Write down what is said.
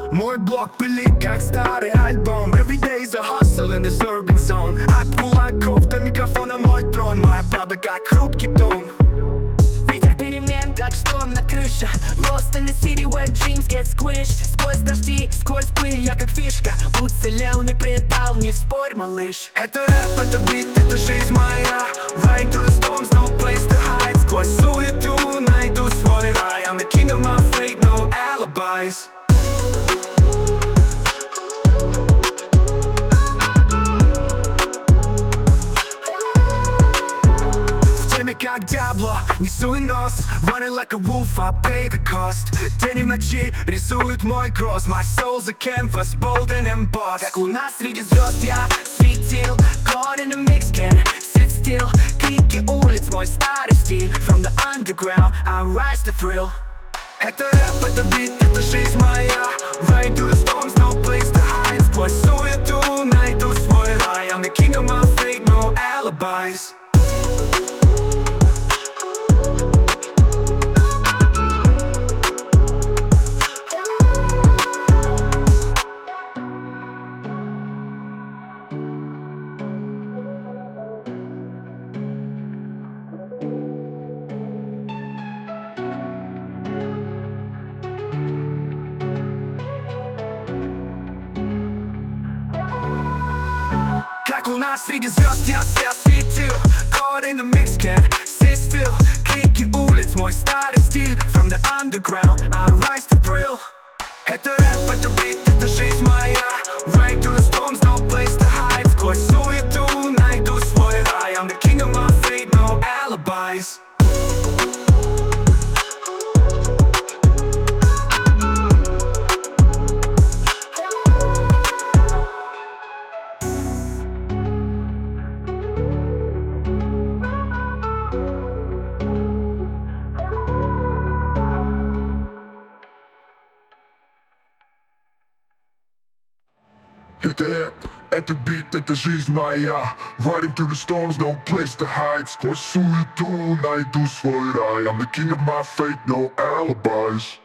Мой блок пылит, как старый альбом. Every day's a hustle in this urban zone. От кулаков до микрофона мой трон. Моя правда как хрупкий дом. Ветер перемен, как шторм на крыше. Lost in the city where dreams get squished. Сквозь дожди, сквозь пыль, я как фишка. Уцелел, не предал, не спорь, малыш. Это рэп, это бит, это жизнь моя. Riding through the storms, no place to hide. Сквозь суету найду свой рай. I'm the king of my fate, no alibis. Как Диабло, несу и нос. Running like a wolf, I pay the cost. День и ночи рисует мой кросс. My soul's a canvas, bold and embossed. Как луна среди звезд я светил. Caught in a mix can sit still. Крики улиц, мой старый стиль. From the underground, I rise to thrill. Это рэп, это бит, это жизнь моя. Riding through the storms, no place to hide. Сквозь суету найду свой рай. I'm the king of my fate, no alibis. Как луна среди звезд я светил. Caught in the mix can sit still. Крики улиц, мой старый стиль. From the underground, I rise to thrill. Это рэп, это бит, это жизнь моя. Riding through the storms, no place to hide. Сквозь суету найду свой рай. I'm the king of my fate, no alibis. Это рэп, это бит, это жизнь моя. Riding through the storms, no place to hide. Сквозь суету найду свой рай. I'm the king of my fate, no alibis.